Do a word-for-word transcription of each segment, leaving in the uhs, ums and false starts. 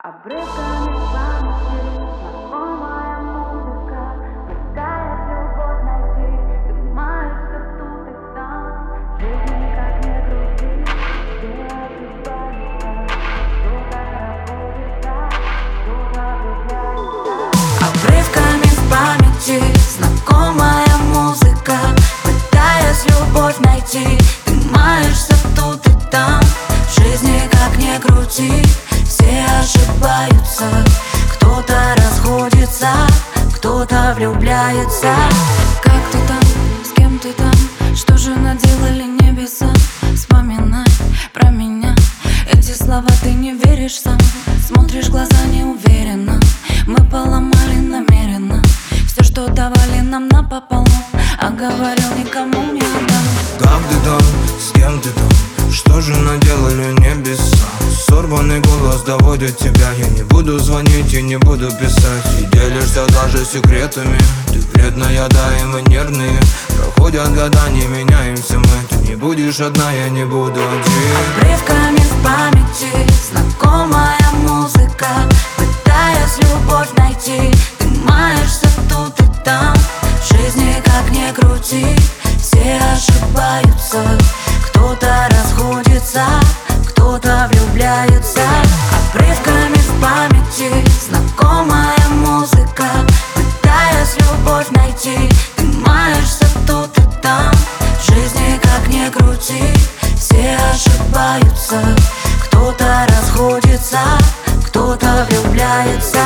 Обрывками памяти знакомая музыка, пытаясь любовь найти, ты маешься тут и там. Жизнь как не крути, все ошибаются, кто-то расходится, кто-то влюбляется. Обрывками в памяти знакомая музыка, пытаясь любовь найти, ты маешься тут и там. В жизни как не крути, все ошибаются, кто-то расходится, кто-то влюбляется. Как ты там, с кем ты там, что же наделали небеса? Вспоминай про меня, эти слова ты не веришь сам. Смотришь в глаза неуверенно, мы поломали намеренно все, что давали нам напополам, а говорил, никому не отдам. Как ты там, с кем ты там, что же наделали небеса? Сорванный голос доводит тебя. Я не буду звонить и не буду писать. И делишься даже секретами. Ты вредная, да, и мы нервные. Проходят года, не меняемся мы. Ты не будешь одна, я не буду один. Обрывками в памяти знакомая музыка, пытаясь любовь найти, ты маешься тут и там. В жизни как не крути, все ошибаются, кто-то расходится, кто-то влюбляется. Обрывками в памяти знакомая музыка, пытаясь любовь найти, ты маешься тут и там. В жизни как не крути, все ошибаются, кто-то расходится, кто-то влюбляется.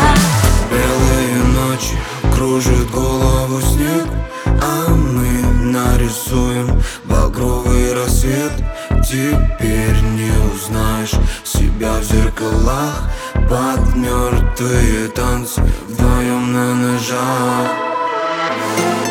Белые ночи кружит голову снег, а мы нарисуем багровый рассвет. Теперь не узнаешь себя в зеркалах, под мертвые танцы вдвоем на ножах.